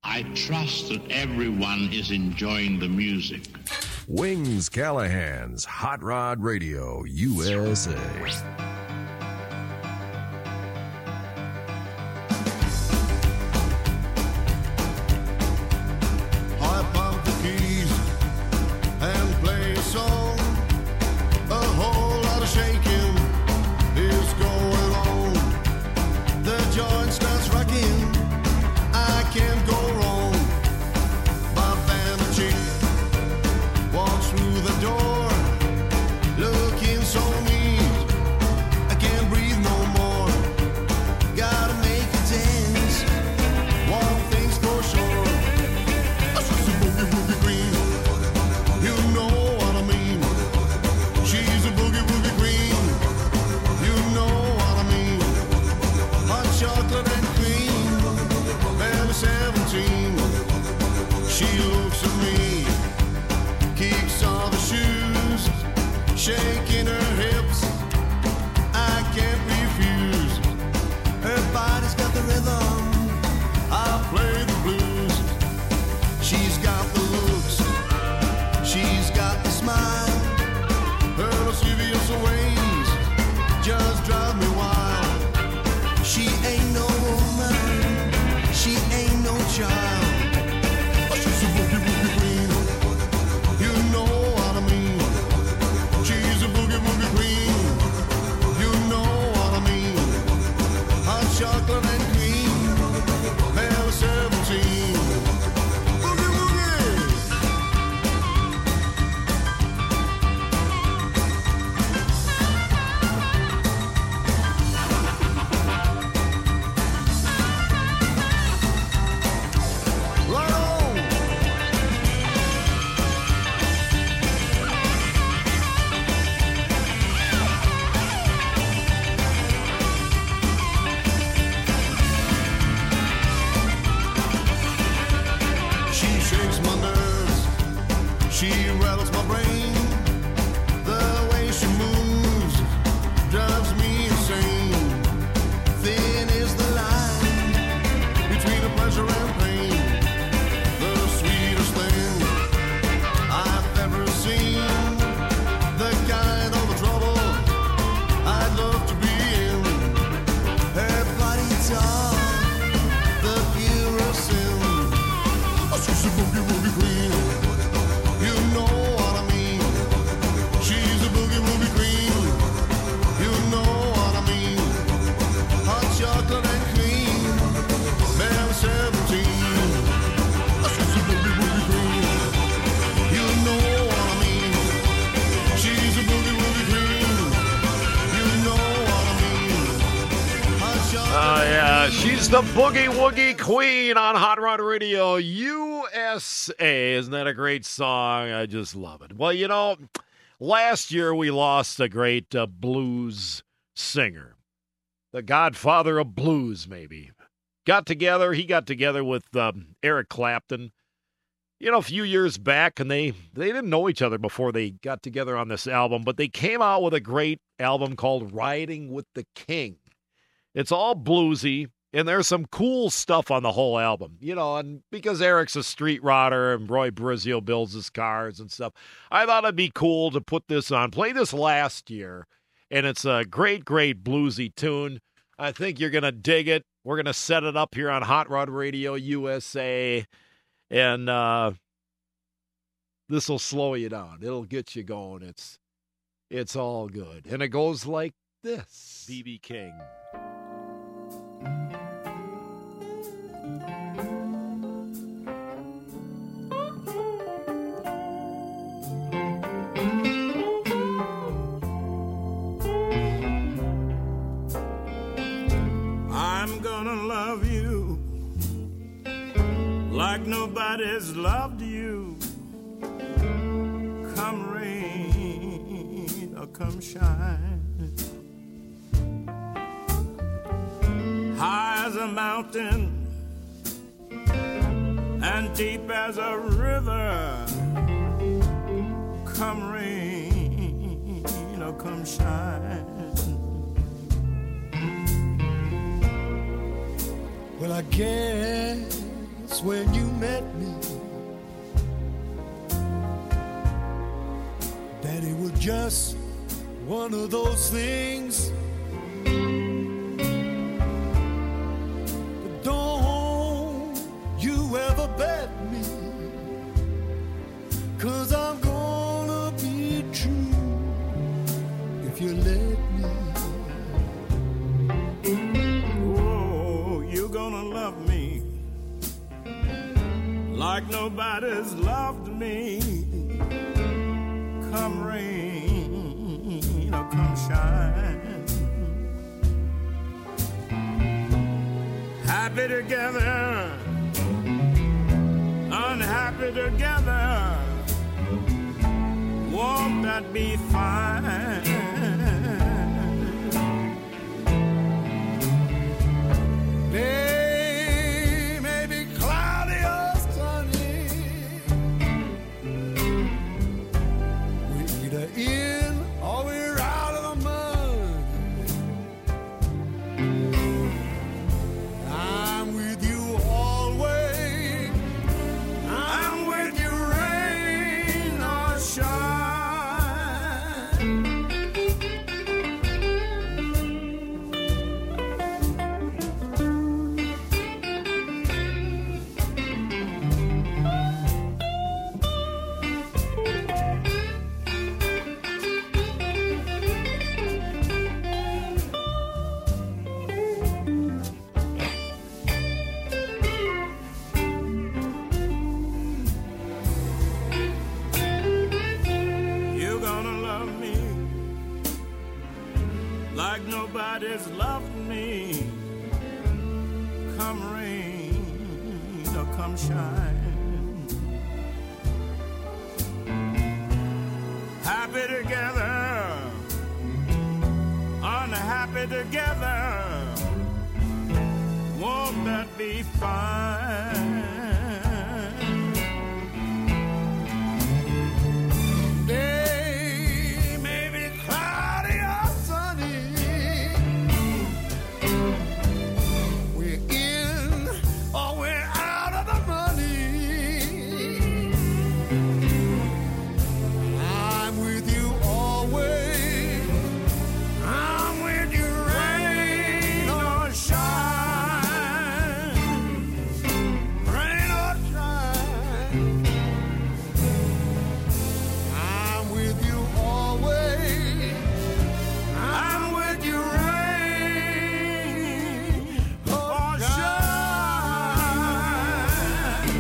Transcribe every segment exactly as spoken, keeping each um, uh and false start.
I trust that everyone is enjoying the music. Wings Callahan's Hot Rod Radio U S A. The Boogie Woogie Queen on Hot Rod Radio U S A. Isn't that a great song? I just love it. Well, you know, last year we lost a great uh, blues singer. The godfather of blues, maybe. Got together, he got together with um, Eric Clapton, you know, a few years back, and they, they didn't know each other before they got together on this album, but they came out with a great album called Riding with the King. It's all bluesy. And there's some cool stuff on the whole album, you know, and because Eric's a street rodder and Roy Brizio builds his cars and stuff, I thought it'd be cool to put this on. Play this last year, and it's a great, great bluesy tune. I think you're going to dig it. We're going to set it up here on Hot Rod Radio U S A, and uh, this will slow you down. It'll get you going. It's, it's all good. And it goes like this. B B King. I'm gonna love you like nobody's loved you. Come rain or come shine, high as a mountain and deep as a river. Come rain or come shine. Well, I guess Guess when you met me, that it was just one of those things. But don't you ever bet me, 'cause I'm gonna be true if you let me. Oh, you're gonna love me like nobody's loved me. Come rain or come shine, happy together, unhappy together. Won't that be fine? Day may be cloudy or sunny, we're either in or we're out of the mud. I'm with you always, I'm with you rain or shine. You're gonna love me like nobody's loved me. Come rain or come shine, happy together, unhappy together. Won't that be fine? Day may be cloudy or sunny, we're in or we're out of the money. I'm with you always, I'm with you rain or shine, rain or shine. I'm with you always, I'm with you rain or shine.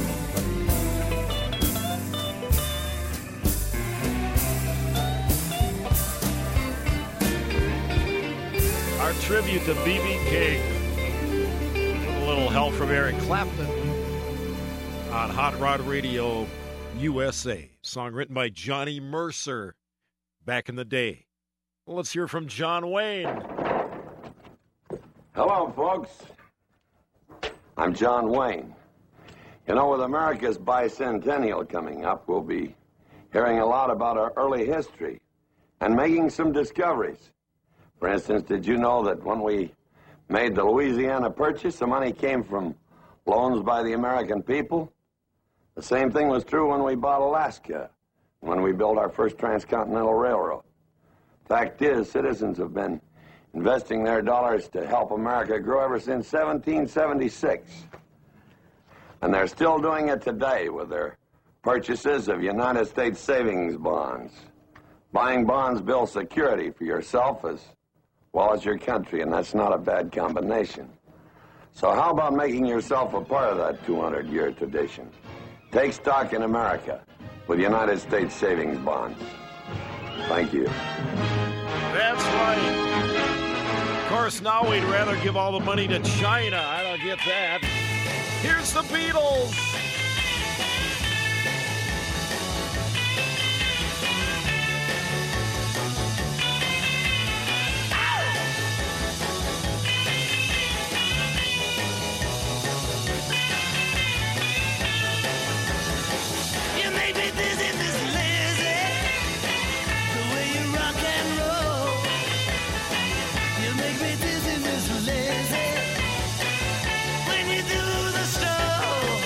Our tribute to B B King. With a little help from Eric Clapton on Hot Rod Radio U S A. Song written by Johnny Mercer back in the day. Well, let's hear from John Wayne. Hello, folks. I'm John Wayne. You know, with America's bicentennial coming up, we'll be hearing a lot about our early history and making some discoveries. For instance, did you know that when we made the Louisiana Purchase, the money came from loans by the American people? The same thing was true when we bought Alaska, when we built our first transcontinental railroad. Fact is, citizens have been investing their dollars to help America grow ever since seventeen seventy-six. And they're still doing it today with their purchases of United States savings bonds. Buying bonds builds security for yourself as well as your country, and that's not a bad combination. So how about making yourself a part of that two hundred year tradition? Take stock in America with United States savings bonds. Thank you. That's right. Of course, now we'd rather give all the money to China. I don't get that. Here's the Beatles. You make me dizzy, Miss Lizzy, the way you rock and roll. You make me dizzy, Miss Lizzy, when you do the stroll.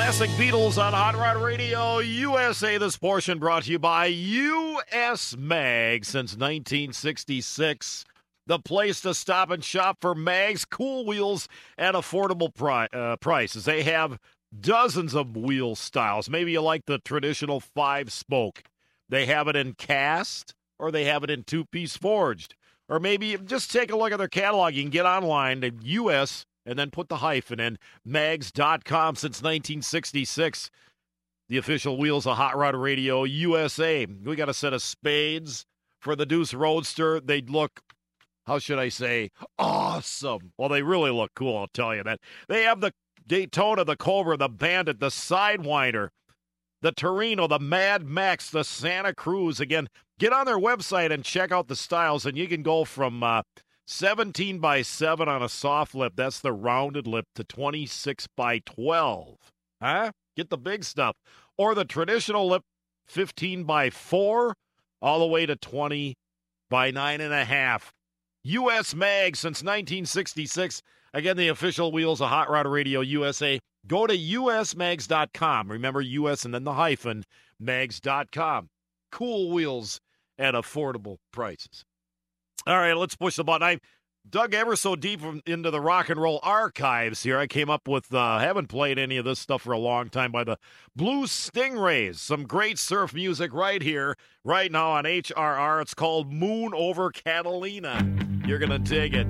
Classic Beatles on Hot Rod Radio U S A. This portion brought to you by U S Mag since nineteen sixty-six. The place to stop and shop for mags, cool wheels, and affordable pri- uh, prices. They have dozens of wheel styles. Maybe you like the traditional five-spoke. They have it in cast, or they have it in two-piece forged. Or maybe just take a look at their catalog. You can get online to U S and then put the hyphen in, mags dot com since nineteen sixty-six. The official wheels of Hot Rod Radio U S A. We got a set of spades for the Deuce Roadster. They'd look, how should I say, awesome. Well, they really look cool, I'll tell you that. They have the Daytona, the Cobra, the Bandit, the Sidewinder, the Torino, the Mad Max, the Santa Cruz. Again, get on their website and check out the styles, and you can go from uh, seventeen by seven on a soft lip, that's the rounded lip, to twenty-six by twelve. Huh? Get the big stuff. Or the traditional lip, fifteen by four, all the way to twenty by nine and a half. U S Mag since nineteen sixty-six. Again, the official wheels of Hot Rod Radio U S A. Go to U S mags dot com. Remember U S and then the hyphen, mags dot com. Cool wheels at affordable prices. All right, let's push the button. I dug ever so deep into the rock and roll archives here. I came up with, uh, haven't played any of this stuff for a long time, by the Blue Stingrays. Some great surf music right here, right now on H R R. It's called Moon Over Catalina. You're going to dig it.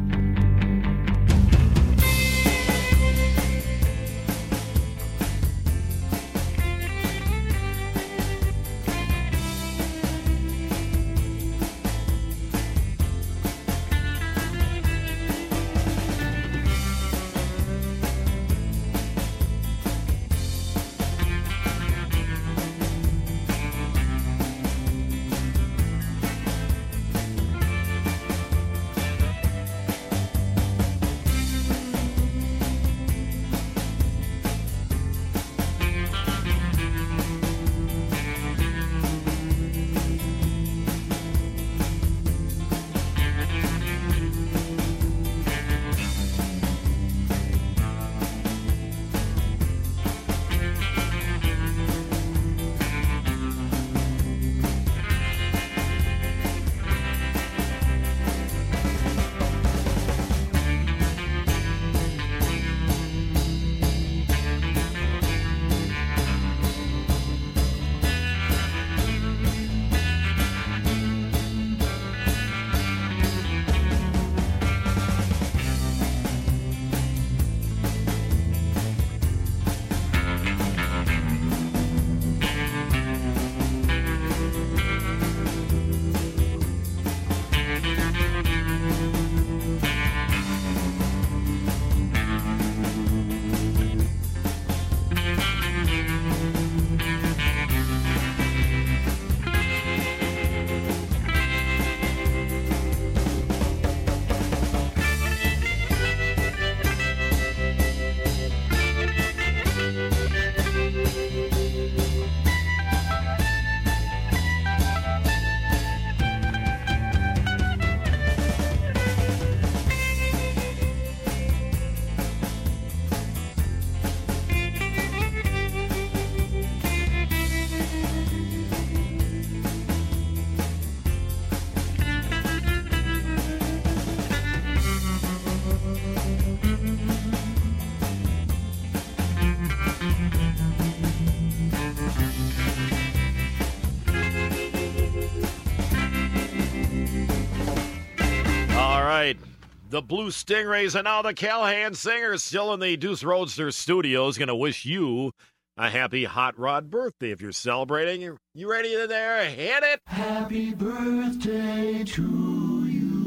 The Blue Stingrays and now the Callahan Singers, still in the Deuce Roadster studios. Going to wish you a happy Hot Rod birthday if you're celebrating. You, you ready in there? Hit it! Happy birthday to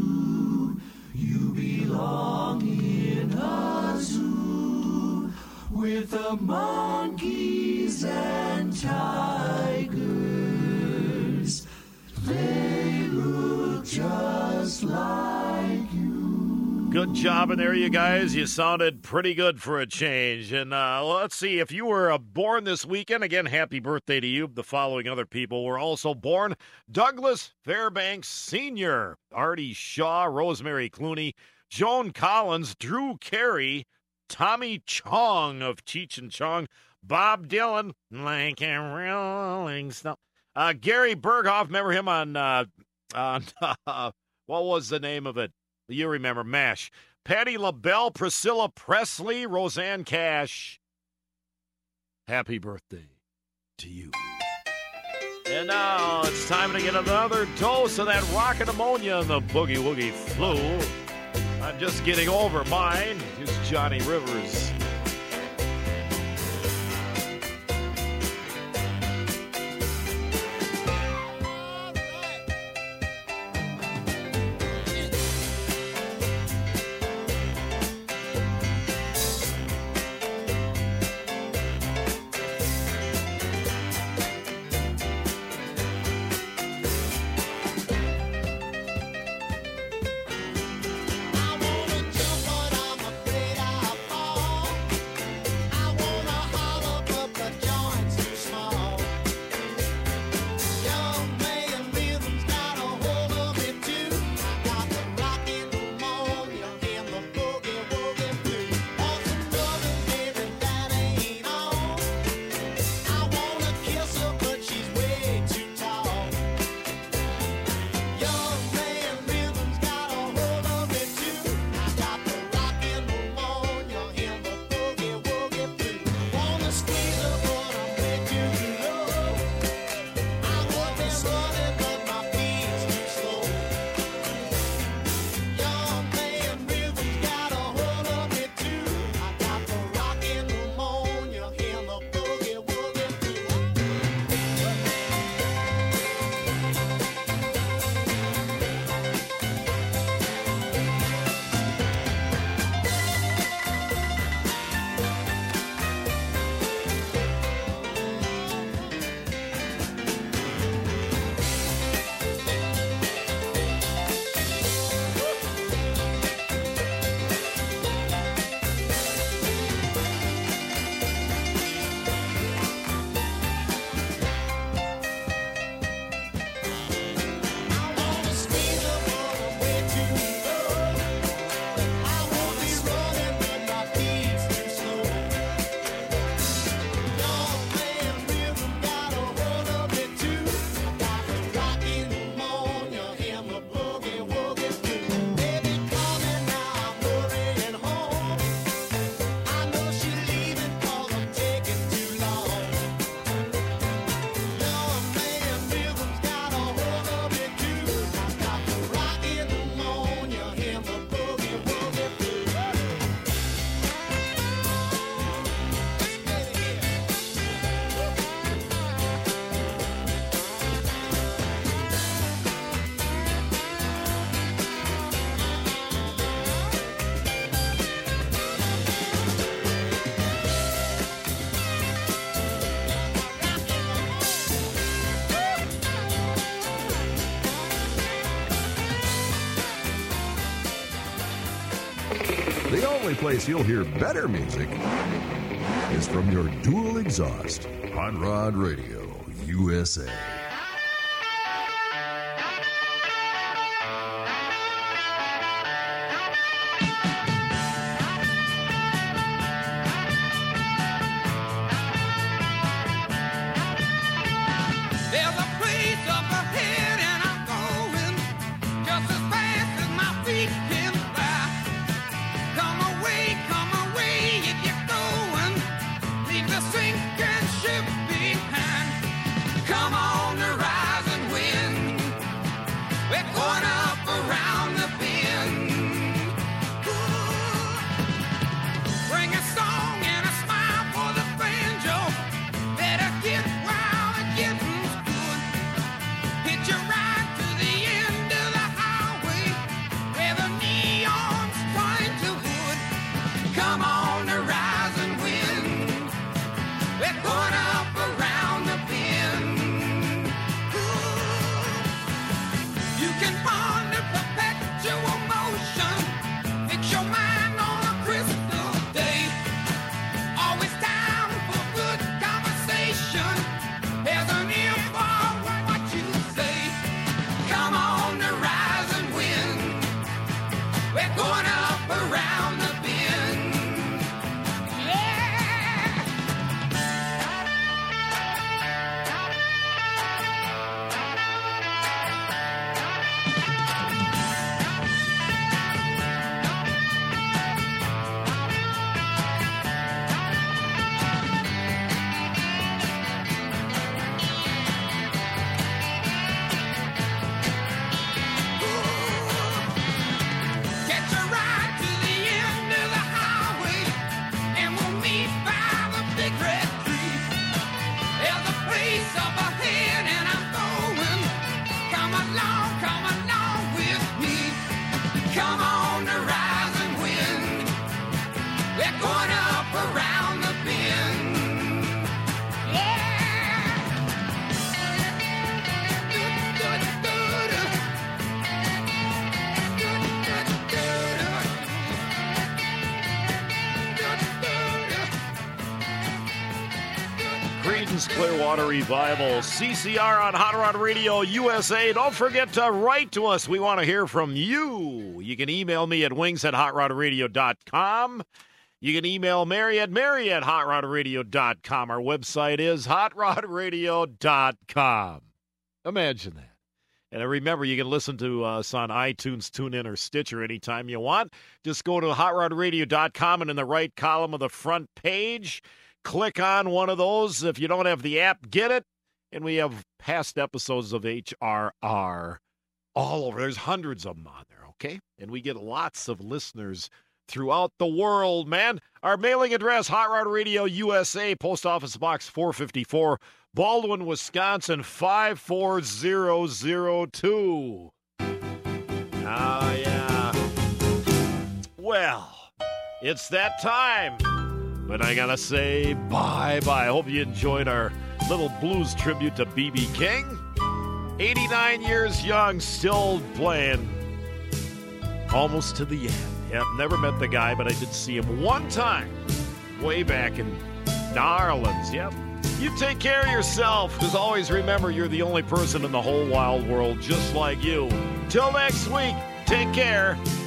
you. You belong in a zoo with the monkeys and tigers. They look just like you. Good job in there, you guys. You sounded pretty good for a change. And uh, let's see, if you were uh, born this weekend, again, happy birthday to you. The following other people were also born. Douglas Fairbanks Senior, Artie Shaw, Rosemary Clooney, Joan Collins, Drew Carey, Tommy Chong of Cheech and Chong, Bob Dylan, like a rolling stone. Uh, Gary Berghoff, remember him on, uh, on uh, what was the name of it? You remember, MASH. Patti LaBelle, Priscilla Presley, Roseanne Cash. Happy birthday to you. And now it's time to get another dose of that rockin' ammonia and the boogie woogie flu. I'm just getting over mine. Here's Johnny Rivers. The only place you'll hear better music is from your dual exhaust Hot Rod Radio U S A. Come on Creedence Clearwater Revival, C C R on Hot Rod Radio U S A. Don't forget to write to us. We want to hear from you. You can email me at wings at hot rod radio dot com. You can email Mary at Mary at hot rod radio dot com. Our website is hot rod radio dot com. Imagine that. And remember, you can listen to us on iTunes, TuneIn, or Stitcher anytime you want. Just go to hot rod radio dot com, and in the right column of the front page, click on one of those. If you don't have the app, get it. And we have past episodes of H R R all over. There's hundreds of them on there, okay? And we get lots of listeners throughout the world, man. Our mailing address, Hot Rod Radio U S A, Post Office Box four fifty-four, Baldwin, Wisconsin, five four zero zero two. Oh, yeah. Well, it's that time. But I gotta say bye-bye. I hope you enjoyed our little blues tribute to B B King. eighty-nine years young, still playing almost to the end. Yep, never met the guy, but I did see him one time way back in New Orleans. Yep. You take care of yourself, because always remember you're the only person in the whole wild world just like you. Till next week, take care.